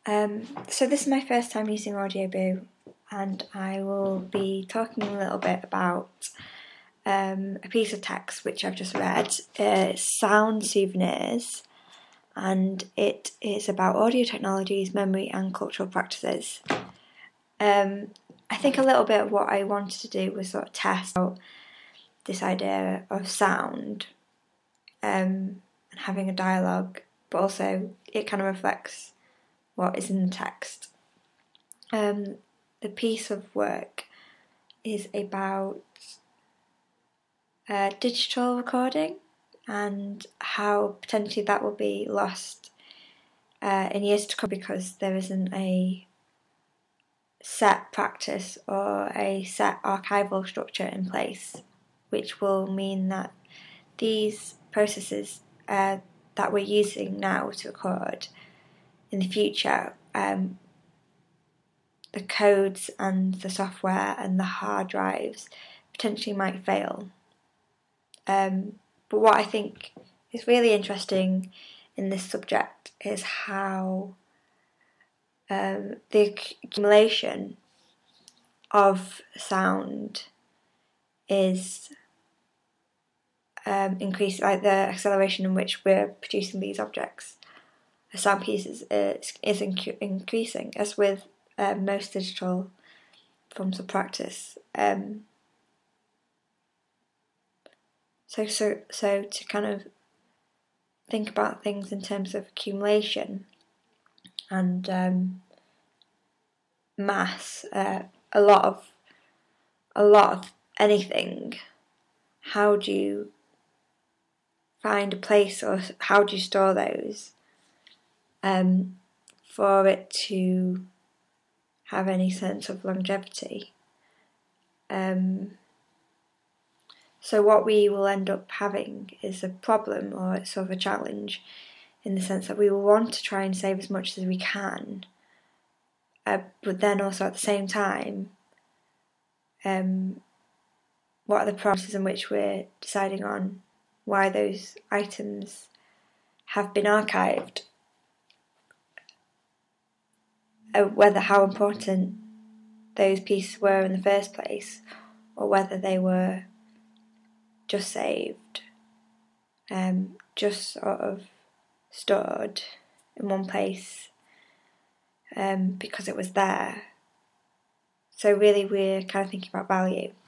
So this is my first time using Audioboo, and I will be talking a little bit about a piece of text which I've just read. It's Sound Souvenirs, and it is about audio technologies, memory and cultural practices. I think a little bit of what I wanted to do was sort of test out this idea of sound and having a dialogue, but also it kind of reflects what is in the text. The piece of work is about digital recording and how potentially that will be lost in years to come because there isn't a set practice or a set archival structure in place, which will mean that these processes that we're using now to record in the future, the codes and the software and the hard drives potentially might fail. But what I think is really interesting in this subject is how the accumulation of sound is increased, like the acceleration in which we're producing these objects, the sound pieces, is increasing, as with most digital forms of practice. So to kind of think about things in terms of accumulation and mass, a lot of anything. How do you find a place, or how do you store those for it to have any sense of longevity? So what we will end up having is a problem, or it's sort of a challenge, in the sense that we will want to try and save as much as we can, but then also at the same time, what are the processes in which we're deciding on why those items have been archived, whether how important those pieces were in the first place, or whether they were just saved, just sort of stored in one place because it was there. So really we're kind of thinking about value.